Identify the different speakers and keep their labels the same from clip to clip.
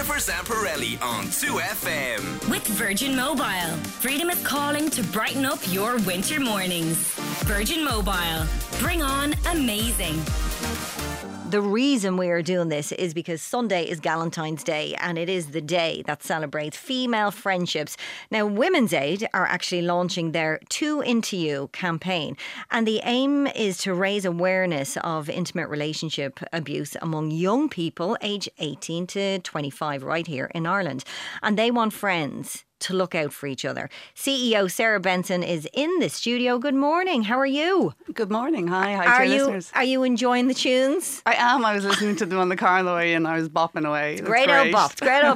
Speaker 1: Jennifer Zamparelli on 2FM.
Speaker 2: With Virgin Mobile. Freedom is calling to brighten up your winter mornings. Virgin Mobile. Bring on amazing.
Speaker 3: The reason we are doing this is because Sunday is Galentine's Day, and it is the day that celebrates female friendships. Now, Women's Aid are actually launching their Two Into You campaign, and the aim is to raise awareness of intimate relationship abuse among young people aged 18 to 25 right here in Ireland. And they want friends to look out for each other. CEO Sarah Benson is in the studio. Good morning. How are you?
Speaker 4: Good morning. Hi to your listeners.
Speaker 3: Are you enjoying the tunes?
Speaker 4: I am. I was listening to them on the car on the way and I was bopping away.
Speaker 3: Great old bop.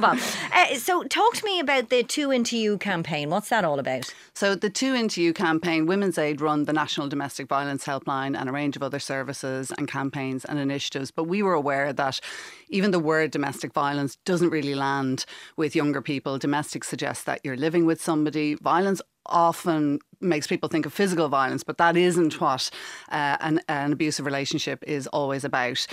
Speaker 3: So talk to me about the Two Into You campaign. What's that all about?
Speaker 4: So the Two Into You campaign, Women's Aid run the National Domestic Violence Helpline and a range of other services and campaigns and initiatives. But we were aware that even the word domestic violence doesn't really land with younger people. Domestic suggests that you're living with somebody. Violence often makes people think of physical violence, but that isn't what an abusive relationship is always about.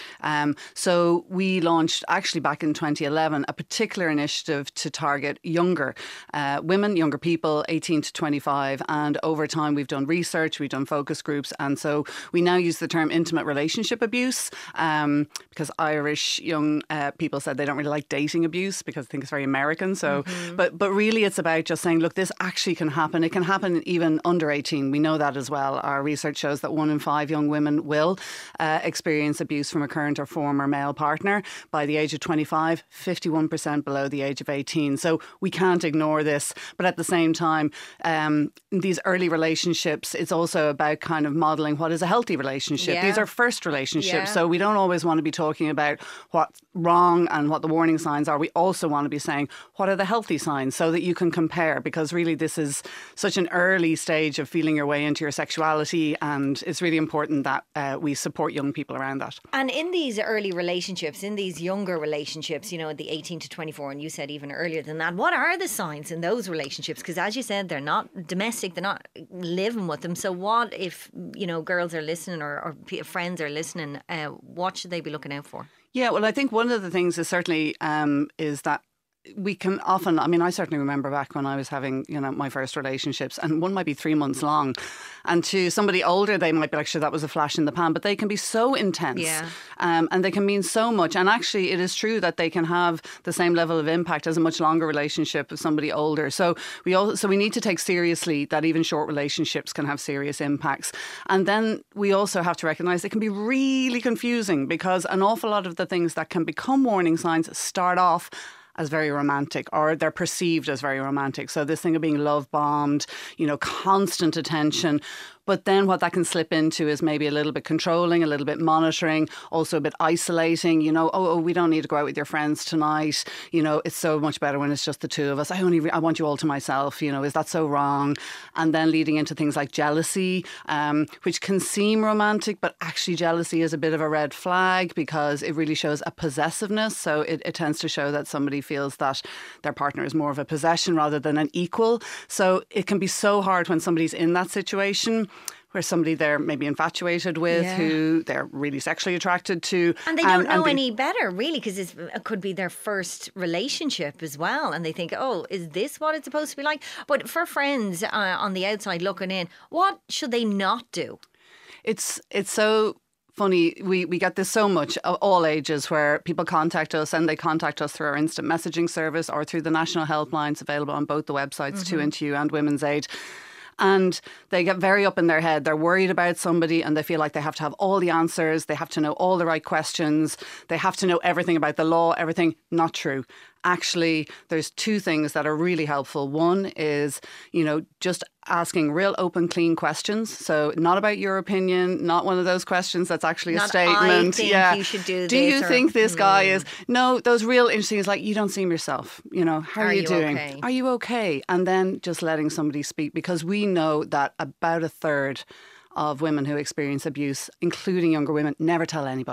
Speaker 4: So we launched, actually back in 2011, a particular initiative to target younger women, younger people, 18 to 25. And over time, we've done research, we've done focus groups. And so we now use the term intimate relationship abuse because Irish young people said they don't really like dating abuse because they think it's very American. So, but really it's about just saying, look, this actually can happen. It can happen even under 18. We know that as well. Our research shows that 1 in 5 young women will experience abuse from a current or former male partner by the age of 25, 51% below the age of 18. So we can't ignore this. But at the same time, in these early relationships, it's also about kind of modelling what is a healthy relationship. These are first relationships. So we don't always want to be talking about what's wrong and what the warning signs are. We also want to be saying, what are the healthy signs so that you can compare? Because really this is such an early stage of feeling your way into your sexuality, and it's really important that we support young people around that.
Speaker 3: And in these early relationships, in these younger relationships, you know, the 18 to 24, and you said even earlier than that, what are the signs in those relationships? Because as you said, they're not domestic, they're not living with them. So what if, you know, girls are listening or friends are listening, what should they be looking out for? Yeah,
Speaker 4: well, I think one of the things is certainly is that we can often, I mean, I certainly remember back when I was having, you know, my first relationships, and one might be 3 months long. And to somebody older, they might be like, sure, that was a flash in the pan, but they can be so intense and they can mean so much. And actually, it is true that they can have the same level of impact as a much longer relationship with somebody older. So we need to take seriously that even short relationships can have serious impacts. And then we also have to recognise it can be really confusing because an awful lot of the things that can become warning signs start off as very romantic, or they're perceived as very romantic. So this thing of being love bombed, you know, constant attention. But then what that can slip into is maybe a little bit controlling, a little bit monitoring, also a bit isolating, you know, oh, we don't need to go out with your friends tonight. You know, it's so much better when it's just the two of us. I want you all to myself, you know, is that so wrong? And then leading into things like jealousy, which can seem romantic, but actually jealousy is a bit of a red flag because it really shows a possessiveness. So it tends to show that somebody feels that their partner is more of a possession rather than an equal. So it can be so hard when somebody's in that situation where somebody they're maybe infatuated with, who they're really sexually attracted to.
Speaker 3: And they don't know any better, really, because it could be their first relationship as well. And they think, oh, is this what it's supposed to be like? But for friends on the outside looking in, what should they not do?
Speaker 4: It's so funny, we get this so much of all ages where people contact us, and they contact us through our instant messaging service or through the national helplines available on both the websites, Two Into You and Women's Aid. And they get very up in their head. They're worried about somebody and they feel like they have to have all the answers. They have to know all the right questions. They have to know everything about the law, everything. Not true. Actually, there's two things that are really helpful. One is, you know, just asking real open, clean questions. So not about your opinion, not one of those questions that's actually
Speaker 3: not
Speaker 4: a statement.
Speaker 3: I think you should do this.
Speaker 4: Do you think this guy is... No, those real interesting is like, you don't seem yourself. You know, how are you doing?
Speaker 3: Okay?
Speaker 4: Are you okay? And then just letting somebody speak, because we know that about a third of women who experience abuse, including younger women, never tell anybody.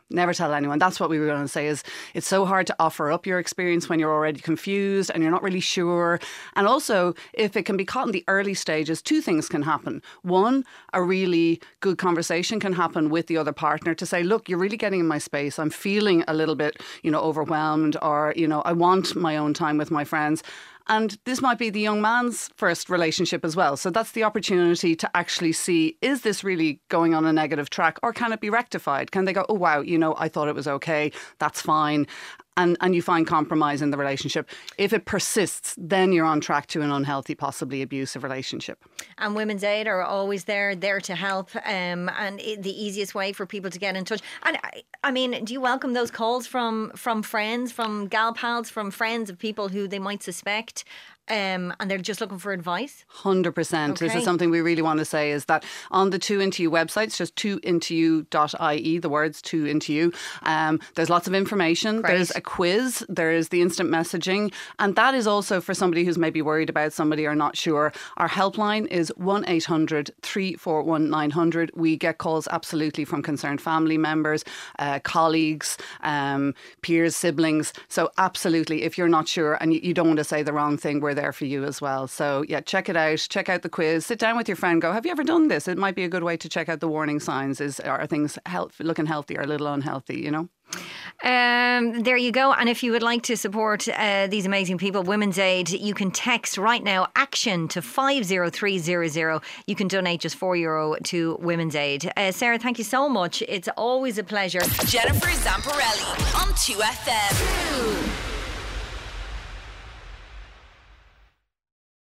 Speaker 4: Never tell anyone. That's what we were going to say, is it's so hard to offer up your experience when you're already confused and you're not really sure. And also, if it can be caught in the early stages, two things can happen. One, a really good conversation can happen with the other partner to say, look, you're really getting in my space. I'm feeling a little bit, overwhelmed, or, I want my own time with my friends. And this might be the young man's first relationship as well. So that's the opportunity to actually see, is this really going on a negative track, or can it be rectified? Can they go, oh, wow, I thought it was okay. That's fine. And you find compromise in the relationship. If it persists, then you're on track to an unhealthy, possibly abusive relationship.
Speaker 3: And Women's Aid are always there to help. And the easiest way for people to get in touch. And I mean, do you welcome those calls from friends, from gal pals, from friends of people who they might suspect? And they're just looking for advice?
Speaker 4: 100%. Okay. This is something we really want to say, is that on the 2Into You websites, just 2intoyou.ie, the words 2Into You, there's lots of information.
Speaker 3: Great.
Speaker 4: There's a quiz, there's the instant messaging, and that is also for somebody who's maybe worried about somebody or not sure. Our helpline is 1-800 341 900. We get calls absolutely from concerned family members, colleagues, peers, siblings. So absolutely, if you're not sure and you don't want to say the wrong thing, we're there for you as well. So yeah, check it out. Check out the quiz. Sit down with your friend. Go, have you ever done this? It might be a good way to check out the warning signs. Are things looking healthy or a little unhealthy,
Speaker 3: There you go. And if you would like to support these amazing people, Women's Aid, you can text right now ACTION to 50300. You can donate just €4 to Women's Aid. Sarah, thank you so much. It's always a pleasure.
Speaker 2: Jennifer Zamparelli on 2FM.